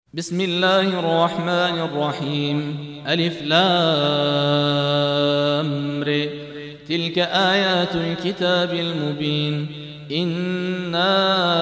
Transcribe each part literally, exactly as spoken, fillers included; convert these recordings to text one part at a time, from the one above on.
بسم الله الرحمن الرحيم. ألف لام ر. تلك آيات الكتاب المبين. إنا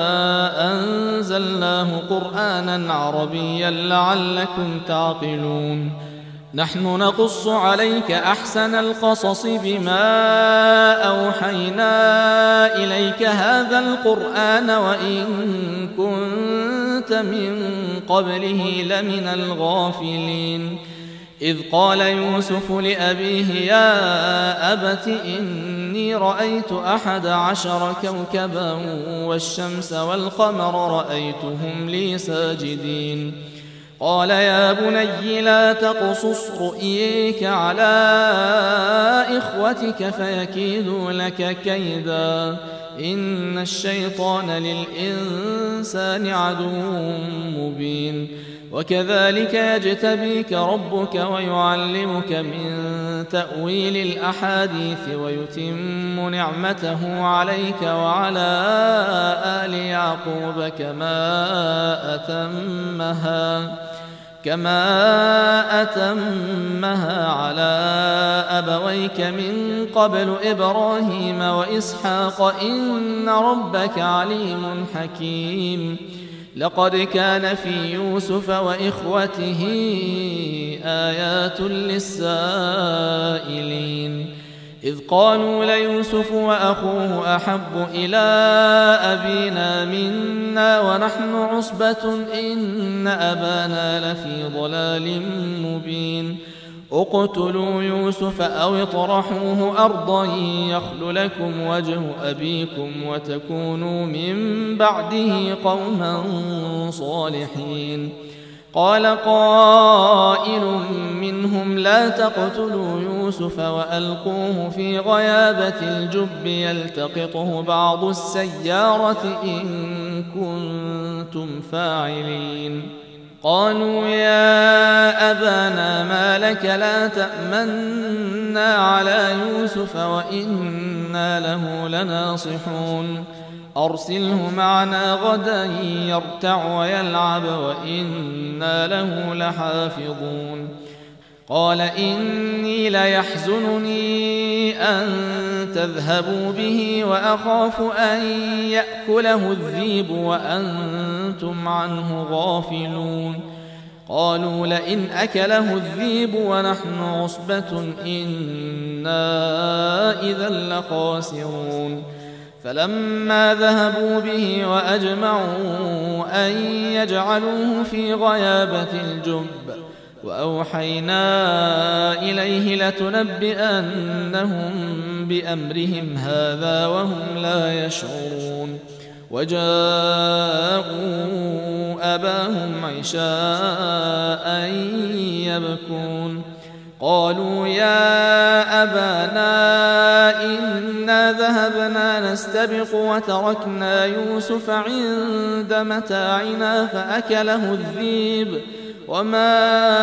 أنزلناه قرآنا عربيا لعلكم تعقلون. نحن نقص عليك أحسن القصص بما أوحينا إليك هذا القرآن وإن كنت من قبله لمن الغافلين. إذ قال يوسف لأبيه يا أبت إني رأيت أحد عشر كوكبا والشمس والقمر رأيتهم لي ساجدين. قال يا بني لا تقصص رؤيك على إخوتك فيكيدوا لك كيدا إن الشيطان للإنسان عدو مبين. وكذلك يجتبيك ربك ويعلمك من تأويل الأحاديث ويتم نعمته عليك وعلى آل يعقوب كما أتمها كما أتمها على أبويك من قبل إبراهيم وإسحاق إن ربك عليم حكيم. لقد كان في يوسف وإخوته آيات للسائلين. إذ قالوا ليوسف وأخوه أحب إلى أبينا منا ونحن عصبة إن أبانا لفي ضلال مبين. اقتلوا يوسف أو اطرحوه أرضا يخل لكم وجه أبيكم وتكونوا من بعده قوما صالحين. قال قائل منهم لا تقتلوا يوسف وألقوه في غيابة الجب يلتقطه بعض السيارة إن كنتم فاعلين. قالوا يا أبانا ما لك لا تأمنا على يوسف وإنا له لناصحون. أرسله معنا غدا يرتع ويلعب وإنا له لحافظون. قال إني ليحزنني أن تذهبوا به وأخاف أن يأكله الذئب وأنتم عنه غافلون. قالوا لئن أكله الذئب ونحن عصبة إنا إذا لخاسرون. فلما ذهبوا به وأجمعوا أن يجعلوه في غيابة الجب وأوحينا إليه لتنبئنهم بأمرهم هذا وهم لا يشعرون. وجاءوا أباهم عشاء يبكون. قالوا يا أبانا إنا ذهبنا نستبق وتركنا يوسف عند متاعنا فأكله الذئب وما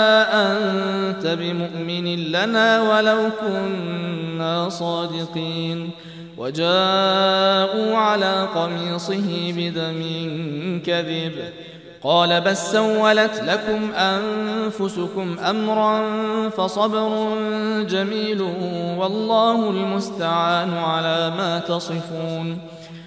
أنت بمؤمن لنا ولو كنا صادقين. وجاءوا على قميصه بدم كذب. قال بل سولت لكم أنفسكم أمرا فصبر جميل والله المستعان على ما تصفون.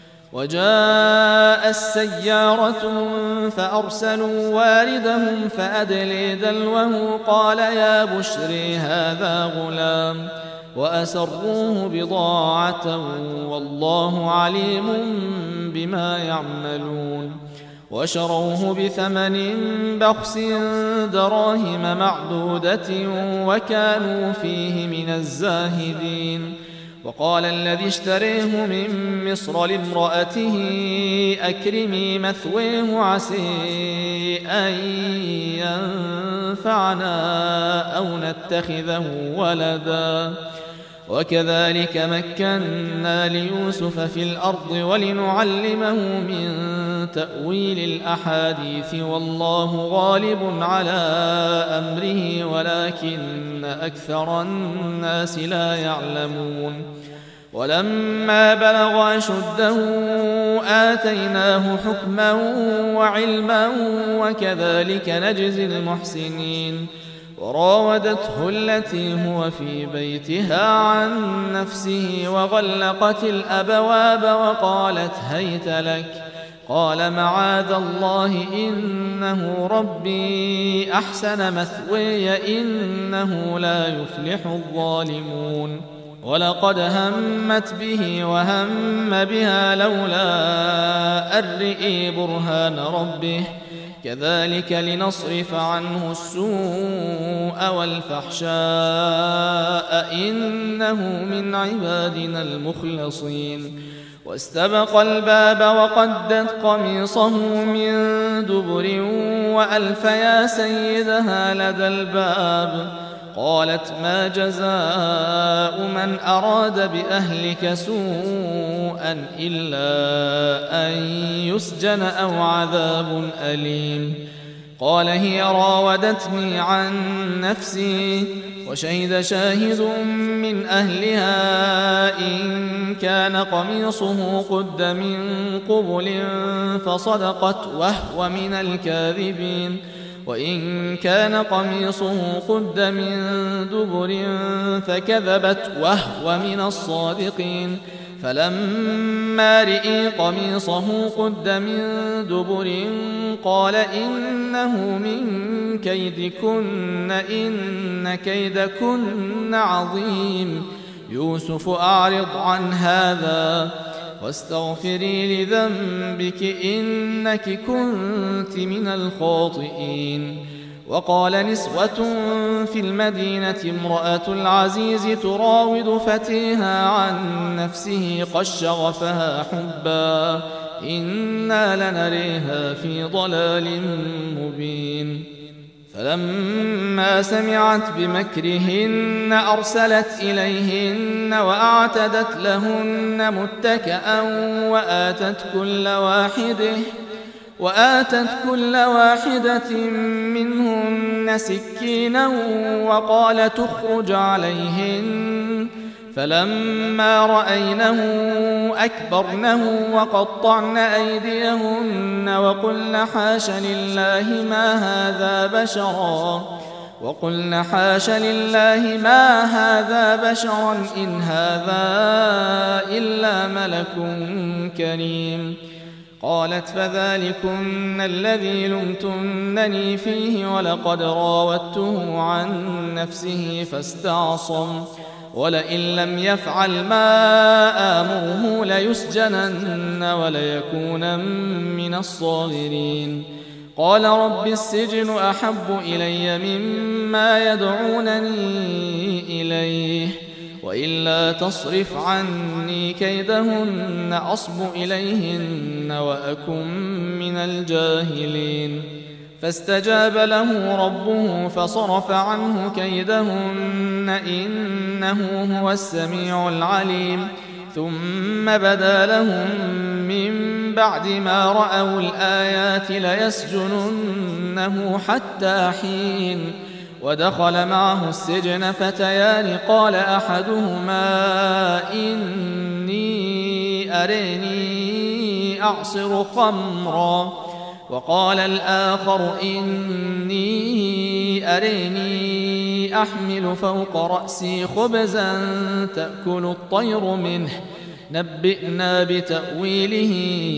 وجاء السيارة فأرسلوا واردهم فأدلي دلوه قال يا بشري هذا غلام وأسروه بضاعة والله عليم بما يعملون. وشروه بثمن بخس دراهم معدودة وكانوا فيه من الزاهدين. وقال الذي اشتريه من مصر لامرأته أكرمي مثويه عسى أن ينفعنا أو نتخذه ولدا. وكذلك مكنا ليوسف في الأرض ولنعلمه من تأويل الأحاديث والله غالب على أمره ولكن أكثر الناس لا يعلمون. ولما بلغ أشده آتيناه حكما وعلما وكذلك نجزي المحسنين وراودته التي هو في بيتها عن نفسه وغلقت الأبواب وقالت هيت لك قال معاذ الله إنه ربي أحسن مثوي إنه لا يفلح الظالمون ولقد همت به وهم بها لولا أن رئي برهان ربه كذلك لنصرف عنه السوء والفحشاء إنه من عبادنا المخلصين واستبق الباب وقدت قميصه من دبر وألف يا سيدها لدى الباب قالت ما جزاء من أراد بأهلك سوءا إلا أن يسجن أو عذاب أليم قال هي راودتني عن نفسي وشهد شاهد من أهلها إن كان قميصه قد من قبل فصدقت وهو من الكاذبين وإن كان قميصه قد من دبر فكذبت وهو من الصادقين فلما رئي قميصه قد من دبر قال إنه من كيدكن إن كيدكن عظيم يوسف أعرض عن هذا واستغفري لذنبك إنك كنت من الخاطئين وقال نسوة في المدينة امرأة العزيز تراود فتيها عن نفسه قد شغفها حبا إنا لنريها في ضلال مبين فلما سمعت بمكرهن أرسلت إليهن وأعتدت لهن متكئا وآتت كل واحدة وآتت كل واحدة منهن سكينا وقال تخرج عليهن فلما رأينه أكبرنه وقطعن أيديهن وقلن حاش لله ما هذا بشرا وقلن حاش لله ما هذا بشرا إن هذا إلا ملك كريم قالت فذلكن الذي لمتنني فيه ولقد راودته عن نفسه فاستعصم ولئن لم يفعل ما آمره ليسجنن وليكون من الصاغرين قال رب السجن أحب إلي مما يدعونني إليه وإلا تصرف عني كيدهن أصب إليهن وأكن من الجاهلين فاستجاب له ربه فصرف عنه كيدهن إنه هو السميع العليم ثم بدا لهم من بعد ما رأوا الآيات ليسجننه حتى حين ودخل معه السجن فتيان قال أحدهما إني أريني أعصر خمرا وقال الآخر إني أريني أحمل فوق رأسي خبزا تأكل الطير منه نبئنا بتأويله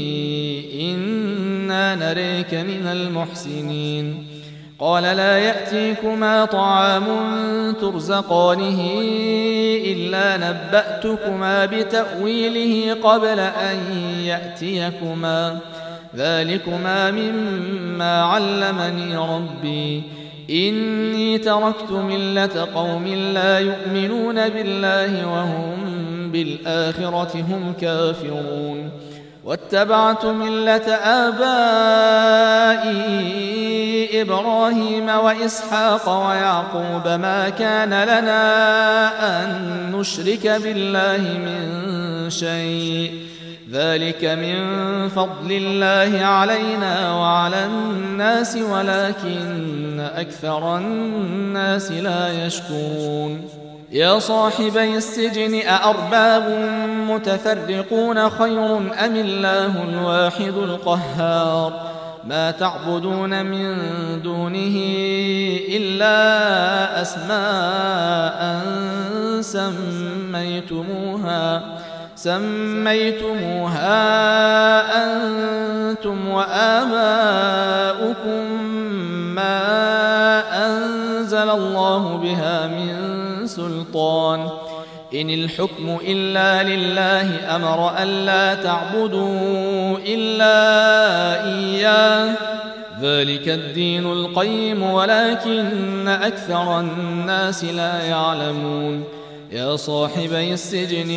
إنا نريك من المحسنين قال لا يأتيكما طعام ترزقانه إلا نبأتكما بتأويله قبل أن يأتيكما ذلكما مما علمني ربي إني تركت ملة قوم لا يؤمنون بالله وهم بالآخرة هم كافرون واتبعت ملة آبائي إبراهيم وإسحاق ويعقوب ما كان لنا أن نشرك بالله من شيء ذلك من فضل الله علينا وعلى الناس ولكن أكثر الناس لا يشكرون يا صاحبي السجن أأرباب متفرقون خير أم الله الواحد القهار ما تعبدون من دونه إلا أسماء سميتموها سميتموها أنتم وآباؤكم ما أنزل الله بها من سلطان إن الحكم إلا لله أمر ألا تعبدوا إلا إياه ذلك الدين القيم ولكن أكثر الناس لا يعلمون يا صاحبي السجن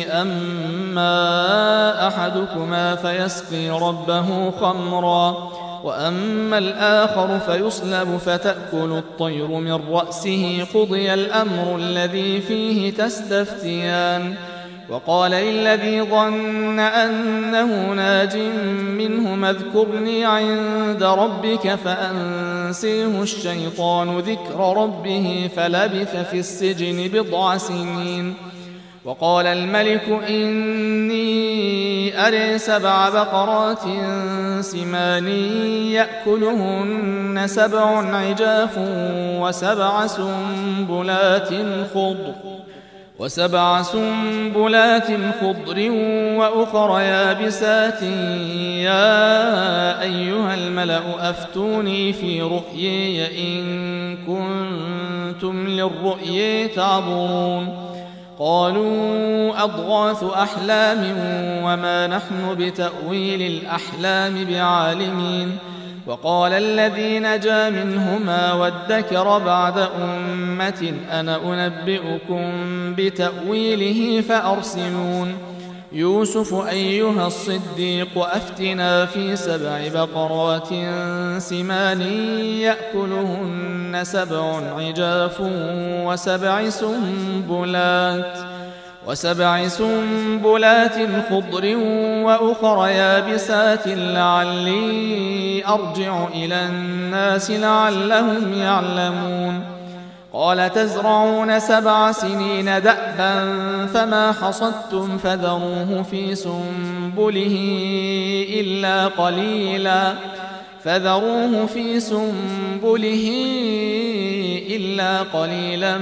أما أحدكما فيسقي ربه خمرا وأما الآخر فيصلب فتأكل الطير من رأسه قضي الأمر الذي فيه تستفتيان وقال الذي ظن أنه ناج منهما اذكرني عند ربك فأنسيه الشيطان ذكر ربه فلبث في السجن بضع سنين وقال الملك إني أري سبع بقرات سمان يأكلهن سبع عجاف وسبع سنبلات خضر وسبع سنبلات خضر وأخر يابسات يا أيها الملأ أفتوني في رؤيي إن كنتم للرؤيا تعبرون قالوا أضغاث أحلام وما نحن بتأويل الأحلام بعالمين وقال الذي نجا منهما وادكر بعد أمة أنا أنبئكم بتأويله فأرسلون يوسف أيها الصديق أفتنا في سبع بقرات سمان يأكلهن سبع عجاف وسبع سنبلات وسبع سنبلات خضر وأخر يابسات لعلي أرجع إلى الناس لعلهم يعلمون قال تزرعون سبع سنين دأبا فما حصدتم فذروه في سنبله إلا قليلا فذروه في سنبله إلا قليلا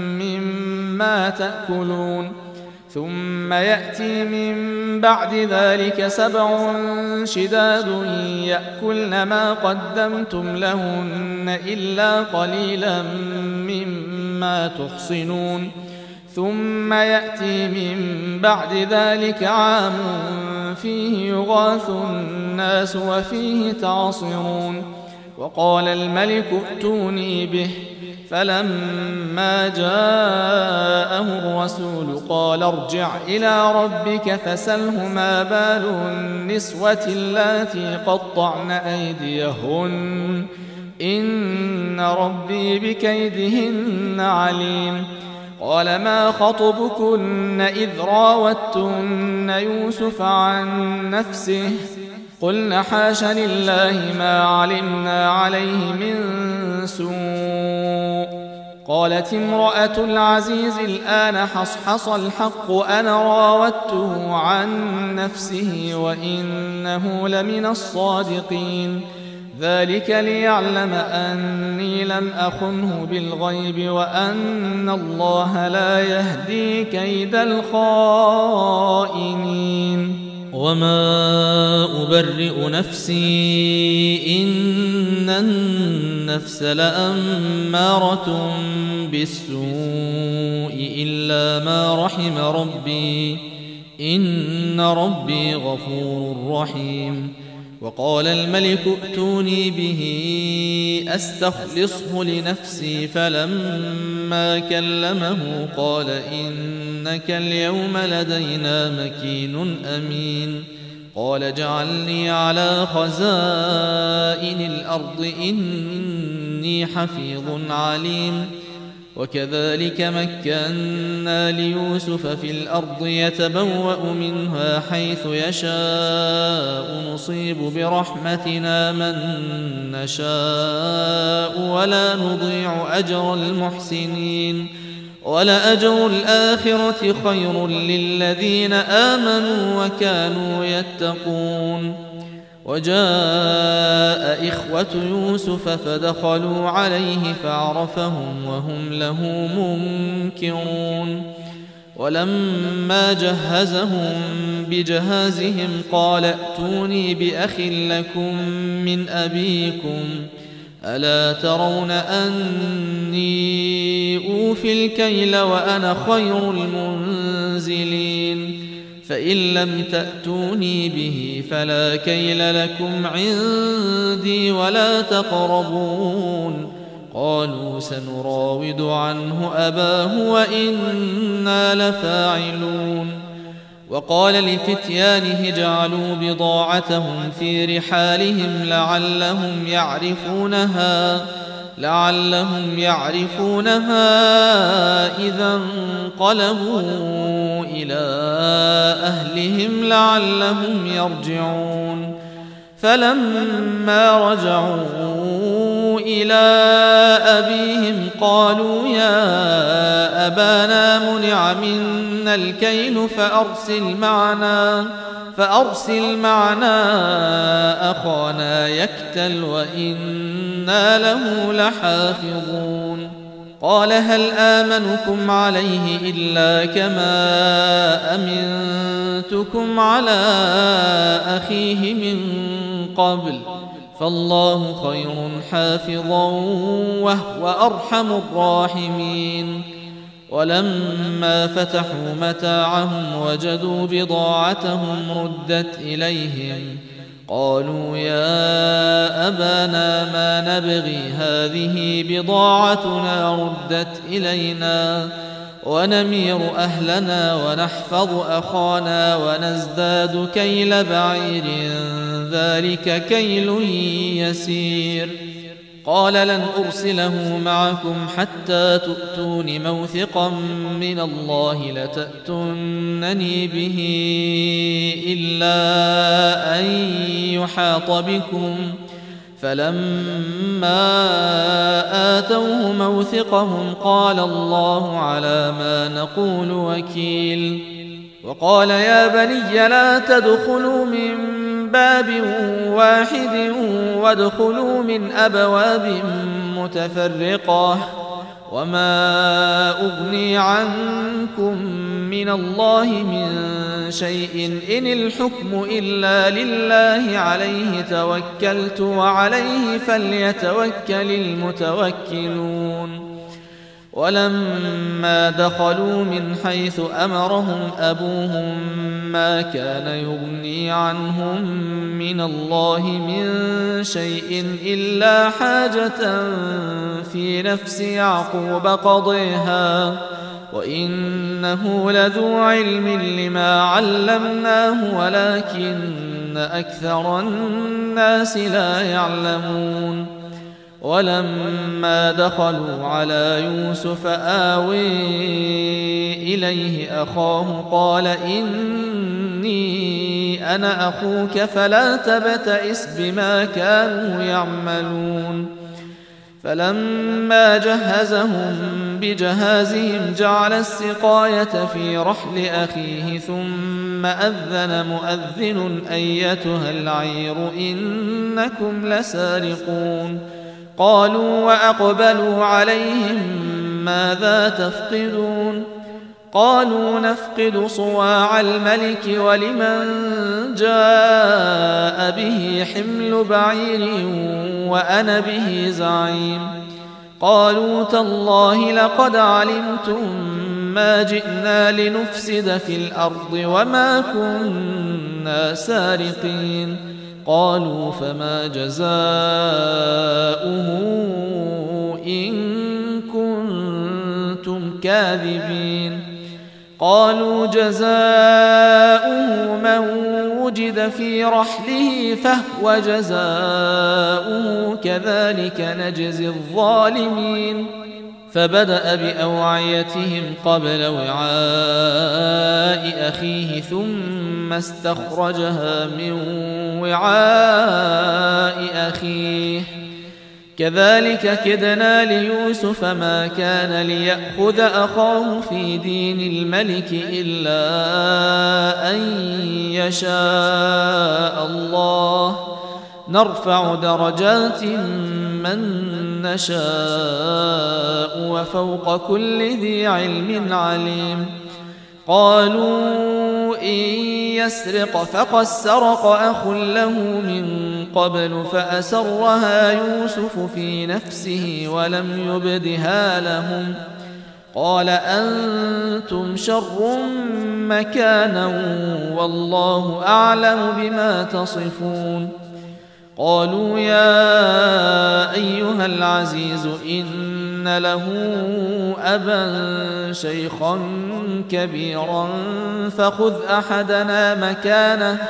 مما تأكلون ثم يأتي من بعد ذلك سبع شداد يأكلن ما قدمتم لهن إلا قليلا مما تحصنون ثم يأتي من بعد ذلك عام فيه يغاث الناس وفيه تعصرون وقال الملك ائتوني به فلما جاءه الرسول قال ارجع إلى ربك فسله ما بال النسوة اللاتي قطعن أيديهن إن ربي بكيدهن عليم قال ما خطبكن إذ راوتن يوسف عن نفسه قلنا حاش لله ما علمنا عليه من سوء قالت امرأة العزيز الآن حصحص الحق أنا راودته عن نفسه وإنه لمن الصادقين ذلك ليعلم أني لم أخنه بالغيب وأن الله لا يهدي كيد الخائنين وما أبرئ نفسي إن النفس لأمارة بالسوء إلا ما رحم ربي إن ربي غفور رحيم وقال الملك ائتوني به أستخلصه لنفسي فلما كلمه قال إنك اليوم لدينا مكين أمين قال اجعلني على خزائن الأرض إني حفيظ عليم وكذلك مكنا ليوسف في الأرض يتبوأ منها حيث يشاء نصيب برحمتنا من نشاء ولا نضيع أجر المحسنين ولأجر الآخرة خير للذين آمنوا وكانوا يتقون. وجاء إخوة يوسف فدخلوا عليه فعرفهم وهم له منكرون. ولما جهزهم بجهازهم قال ائتوني بأخ لكم من أبيكم ألا ترون أني أوفي الكيل وأنا خير المنزلين فإن لم تأتوني به فلا كيل لكم عندي ولا تقربون. قالوا سنراود عنه أباه وإنا لفاعلون. وقال لفتيانه اجعلوا بضاعتهم في رحالهم لعلهم يعرفونها لعلهم يعرفونها إذا انقلبوا إلى أهلهم لعلهم يرجعون. فلما رجعوا إلى أبيهم قالوا يا أبانا منع منا الكيل فأرسل معنا فأرسل معنا أخانا يكتل وإنا له لحافظون. قال هل آمنكم عليه إلا كما أمنتكم على أخيه من قبل فالله خير حافظا وهو أرحم الراحمين. ولما فتحوا متاعهم وجدوا بضاعتهم ردت إليهم قالوا يا أبانا ما نبغي هذه بضاعتنا ردت إلينا ونمير أهلنا ونحفظ أخانا ونزداد كيل بعير ذلك كيل يسير. قال لن أرسله معكم حتى تؤتون موثقا من الله لتأتونني به إلا أن يحاط بكم. فلما آتوه موثقهم قال الله على ما نقول وكيل. وقال يا بني لا تدخلوا من باب واحد وادخلوا من أبواب متفرقة وما أغني عنكم من الله من شيء إن الحكم إلا لله عليه توكلت وعليه فليتوكل المتوكلون. ولما دخلوا من حيث أمرهم أبوهم ما كان يغني عنهم من الله من شيء إلا حاجة في نفس يعقوب قضيها وإنه لذو علم لما علمناه ولكن أكثر الناس لا يعلمون. ولما دخلوا على يوسف آوي إليه أخاه قال إني أنا أخوك فلا تبتئس بما كانوا يعملون. فلما جهزهم بجهازهم جعل السقاية في رحل أخيه ثم أذن مؤذن أيتها العير إنكم لسارقون. قالوا وأقبلوا عليهم ماذا تفقدون؟ قالوا نفقد صواع الملك ولمن جاء به حمل بعير وأنا به زعيم. قالوا تالله لقد علمتم ما جئنا لنفسد في الأرض وما كنا سارقين. قالوا فما جزاؤه إن كنتم كاذبين؟ قالوا جزاؤه من وجد في رحله فهو جزاؤه كذلك نجزي الظالمين. فبدأ بأوعيتهم قبل وعاء أخيه ثم استخرجها من وعاء أخيه كذلك كدنا ليوسف ما كان ليأخذ أخاه في دين الملك إلا أن يشاء الله نرفع درجات من نشاء وفوق كل ذي علم عليم قالوا إن يسرق فقد سرق أخ له من قبل فأسرها يوسف في نفسه ولم يبدها لهم قال أنتم شر مكانا والله أعلم بما تصفون قالوا يا أيها العزيز إن له أبا شيخا كبيرا فخذ أحدنا مكانه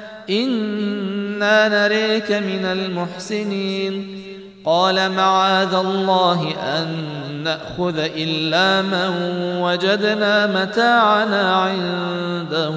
إنا نريك من المحسنين قال معاذ الله أن نأخذ إلا من وجدنا متاعنا عنده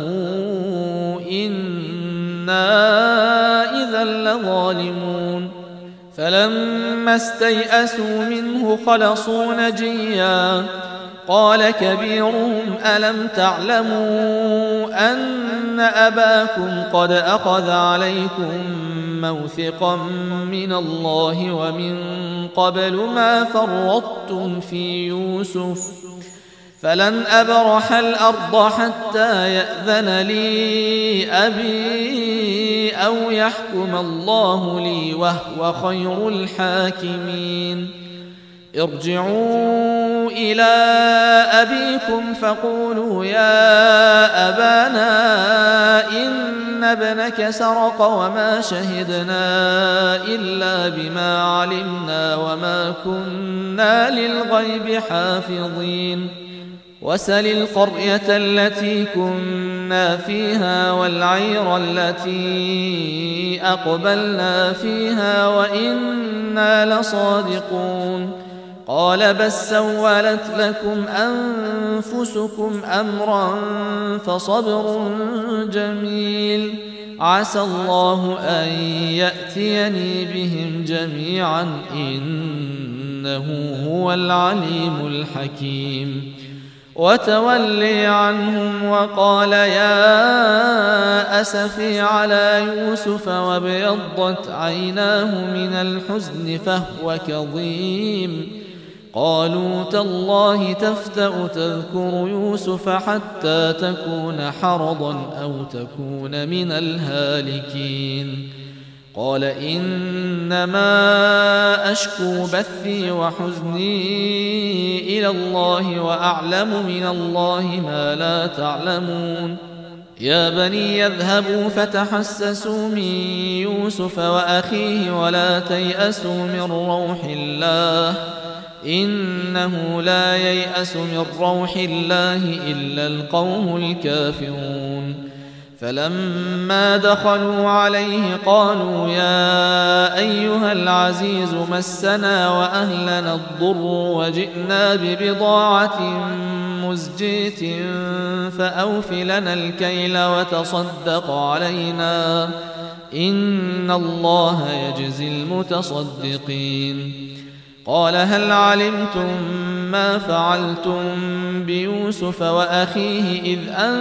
إنا إذا لظالمون فلما استيئسوا منه خلصوا نجيا قال كبيرهم ألم تعلموا أن أباكم قد أخذ عليكم موثقا من الله ومن قبل ما فرطتم في يوسف فلن أبرح الأرض حتى يأذن لي أبي أو يحكم الله لي وهو خير الحاكمين ارجعوا إلى أبيكم فقولوا يا أبانا إن ابنك سرق وما شهدنا إلا بما علمنا وما كنا للغيب حافظين وسل القرية التي كنا فيها والعير التي أقبلنا فيها وإنا لصادقون قال بل سولت لكم أنفسكم أمرا فصبر جميل عسى الله أن يأتيني بهم جميعا إنه هو العليم الحكيم وتولي عنهم وقال يا أسفي على يوسف وابيضت عيناه من الحزن فهو كظيم قالوا تالله تفتأ تذكر يوسف حتى تكون حرضا أو تكون من الهالكين قال إنما أشكو بثي وحزني إلى الله وأعلم من الله ما لا تعلمون يا بني يذهبوا فتحسسوا من يوسف وأخيه ولا تيأسوا من روح الله إنه لا ييأس من روح الله إلا القوم الكافرون فلما دخلوا عليه قالوا يا أيها العزيز مسنا وأهلنا الضر وجئنا ببضاعة مزجاة فأوف لنا الكيل وتصدق علينا إن الله يجزي المتصدقين قال هل علمتم ما فعلتم بيوسف وأخيه إذ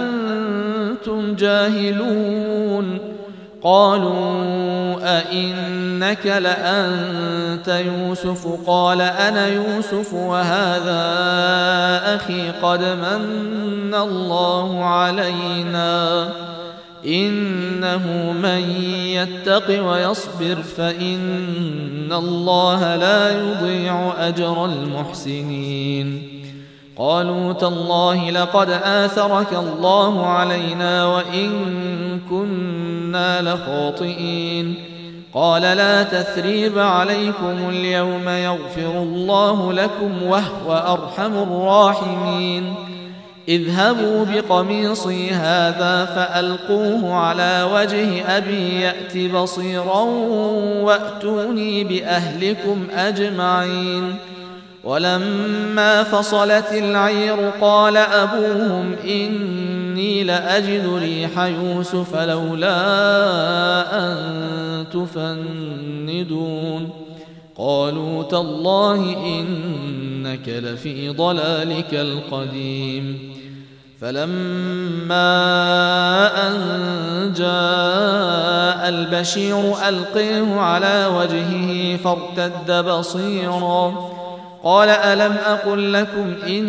أنتم جاهلون قالوا أئنك لأنت يوسف قال أنا يوسف وهذا أخي قد من الله علينا إنه من يتق ويصبر فإن الله لا يضيع أجر المحسنين قالوا تالله لقد آثرك الله علينا وإن كنا لخاطئين قال لا تثريب عليكم اليوم يغفر الله لكم وهو أرحم الراحمين اذهبوا بقميصي هذا فألقوه على وجه أبي يأت بصيرا وأتوني بأهلكم أجمعين ولما فصلت العير قال أبوهم إني لأجد ريح يوسف لولا أن تفندون قالوا تالله إنك لفي ضلالك القديم. فلما أن جاء البشير ألقيه على وجهه فارتد بصيرا قال ألم أقل لكم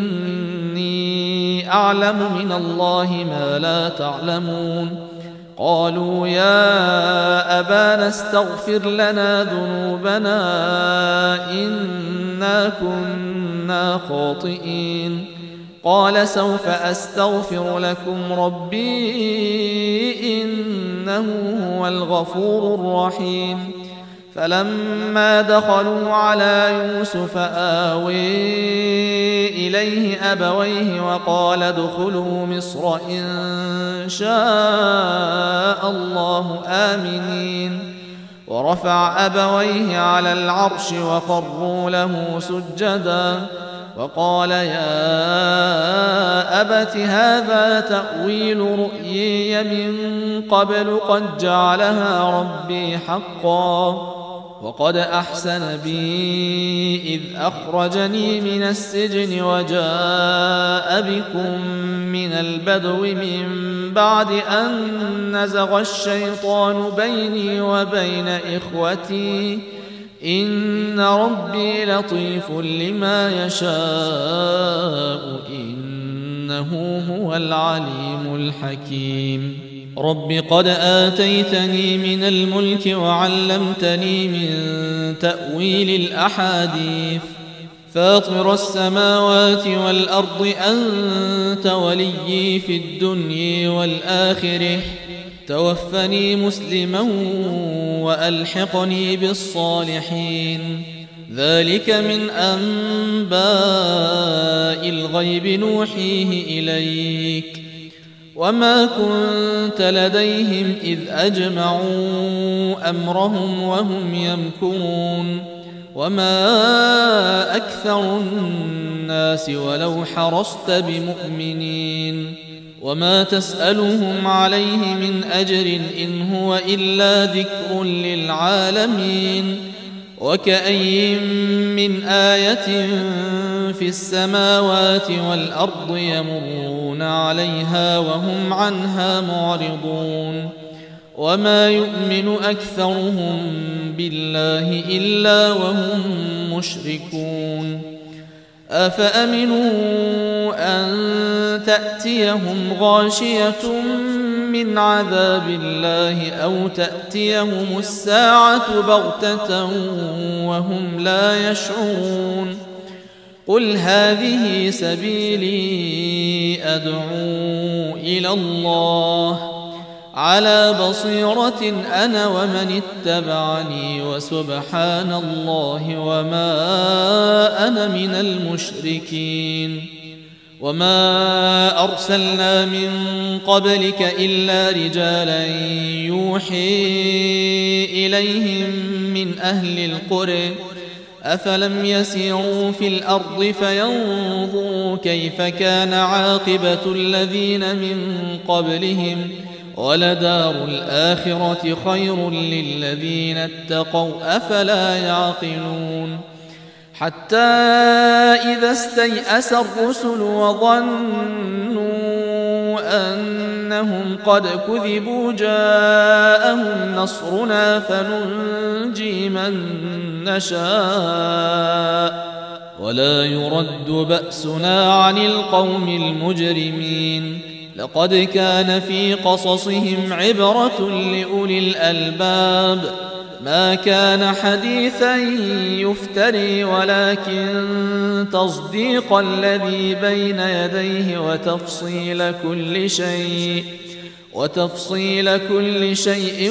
إني أعلم من الله ما لا تعلمون. قالوا يا أبانا استغفر لنا ذنوبنا إنا كنا خاطئين. قال سوف أستغفر لكم ربي إنه هو الغفور الرحيم. فلما دخلوا على يوسف آوي إليه أبويه وقال ادخلوا مصر إن شاء الله آمنين. ورفع أبويه على العرش وخروا له سجدا وقال يا أبت هذا تأويل رؤيي من قبل قد جعلها ربي حقا وقد أحسن بي إذ أخرجني من السجن وجاء بكم من البدو من بعد أن نزغ الشيطان بيني وبين إخوتي إن ربي لطيف لما يشاء إنه هو العليم الحكيم. رب قد آتيتني من الملك وعلمتني من تأويل الأحاديث فاطر السماوات والأرض أنت وليي في الدنيا والآخرة توفني مسلما وألحقني بالصالحين. ذلك من أنباء الغيب نوحيه إليك وما كنت لديهم إذ أجمعوا أمرهم وهم يمكرون. وما أكثر الناس ولو حرصت بمؤمنين وما تسألهم عليه من أجر إن هو إلا ذكر للعالمين. وكأي من آية في السماوات والأرض يمرون عليها وهم عنها معرضون. وما يؤمن أكثرهم بالله إلا وهم مشركون. أفأمنوا أن تأتيهم غاشية من عذاب الله أو تأتيهم الساعة بغتة وهم لا يشعرون. قل هذه سبيلي أدعو إلى الله على بصيرة أنا ومن اتبعني وسبحان الله وما أنا من المشركين. وما أرسلنا من قبلك إلا رجالا يوحي إليهم من أهل القرى أفلم يسيروا في الأرض فينظروا كيف كان عاقبة الذين من قبلهم ولدار الآخرة خير للذين اتقوا أفلا يعقلون. حتى إذا استيأس الرسل وظنوا أنهم قد كذبوا جاءهم نصرنا فننجي من نشاء ولا يرد بأسنا عن القوم المجرمين. لقد كان في قصصهم عبرة لأولي الألباب ما كان حديثا يفتري ولكن تصديق الذي بين يديه وتفصيل كل شيء وتفصيل كل شيء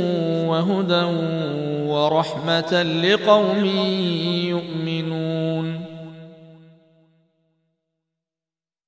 وهدى ورحمة لقوم يؤمنون.